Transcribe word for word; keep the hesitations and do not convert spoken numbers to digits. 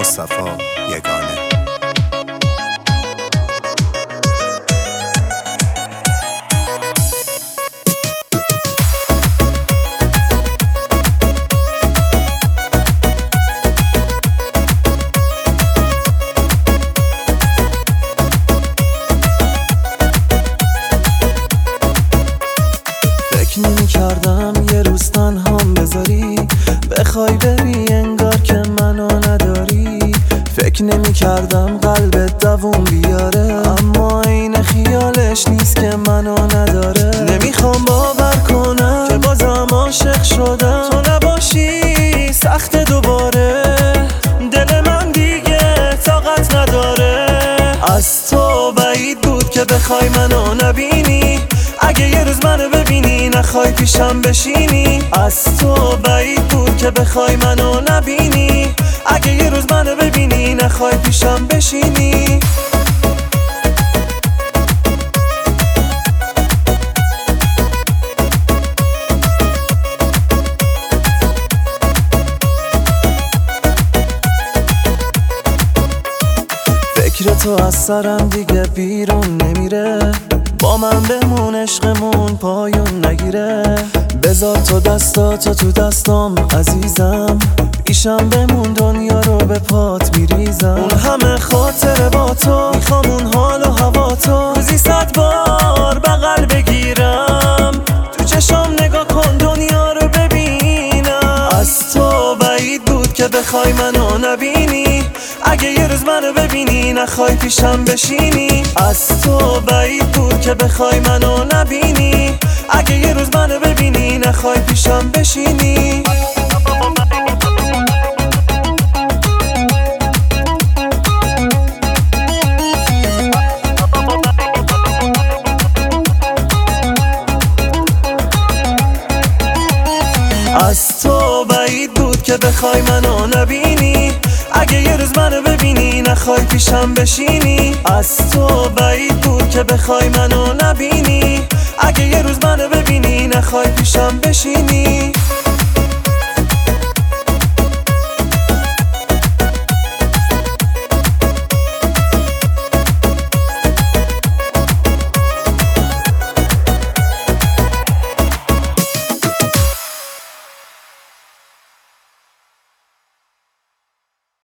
مصطفی یگانه. فکر نمی کردم یه روز تنهام بذاری، بخوای بری انگار که منو نداری. فکر نمی کردم قلبت دووم بیاره، اما این خیالش نیست که منو نداره. نمیخوام باور کنم که بازم عاشق شدم، تو نباشی سخت دوباره. دل من دیگه طاقت نداره، از تو بعید بود که بخوای منو نبینی. اگه یه روز منو ببینی نخوای پیشم بشینی، از تو بعید بود که بخوای منو نبینی. اگه یه روز منو ببینی نخوای پیشم بشینی. فکر تو از سرم دیگه بیرون نمیره، با من بمون عشقمون پایون نگیره. بذار تو دستاتو تو دستام عزیزم، پیشم بمون دنیا رو به پات میریزم. اون همه خاطره با تو، میخوام اون حال و هوا تو روزی صد بار بغل بگیرم. تو چشم نگاه کن دنیا رو ببینم، از تو بعید بود که بخوای منو نبینی. اگه یه روز منو ببینی نخوای پیشم بشینی، از تو بعید بود که بخوای منو نبینی. اگه یه روز منو ببینی نخوای پیشم بشینی. از تو بعید بود که بخوای منو نبینی. اگه یه روز منو ببینی نخوای پیشم بشینی، از تو بعید بود که بخوای منو نبینی. اگه یه روز منو ببینی نخوای پیشم بشینی.